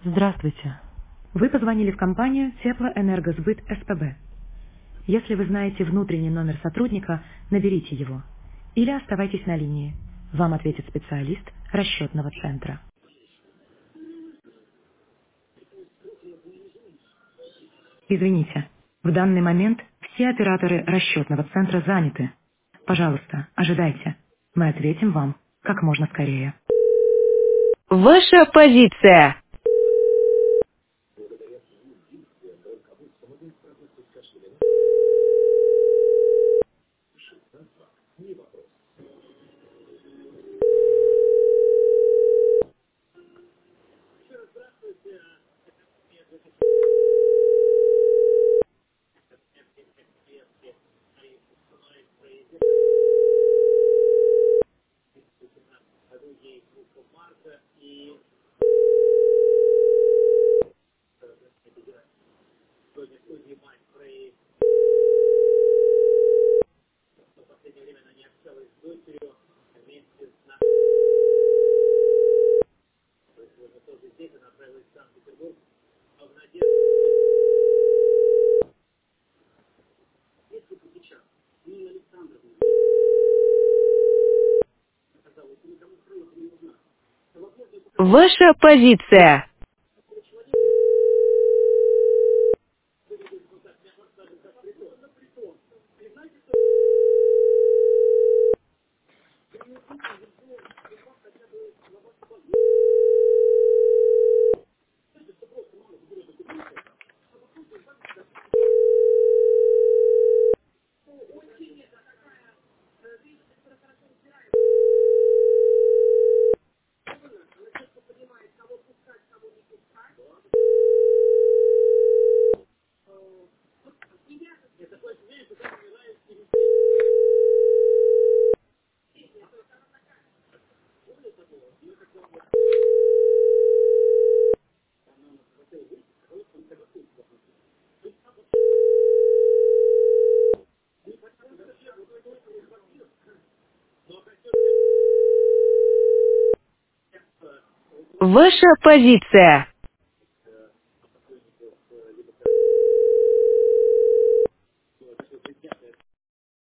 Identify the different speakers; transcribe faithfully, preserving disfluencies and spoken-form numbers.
Speaker 1: Здравствуйте. Вы позвонили в компанию Теплоэнергосбыт СПБ. Если вы знаете внутренний номер сотрудника, наберите его. Или оставайтесь на линии. Вам ответит специалист расчетного центра. Извините, в данный момент все операторы расчетного центра заняты. Пожалуйста, ожидайте. Мы ответим вам как можно скорее. Ваша позиция. Ваша позиция. Ваша позиция.